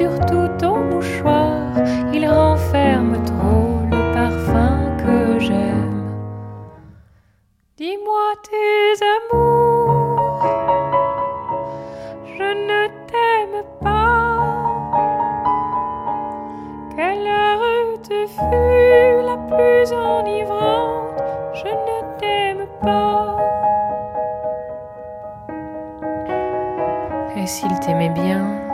surtout ton mouchoir, il renferme trop le parfum que j'aime. Dis-moi tes amours, je ne t'aime pas. Quelle heure te fut la plus enivrante, je ne t'aime pas. Et s'il t'aimait bien,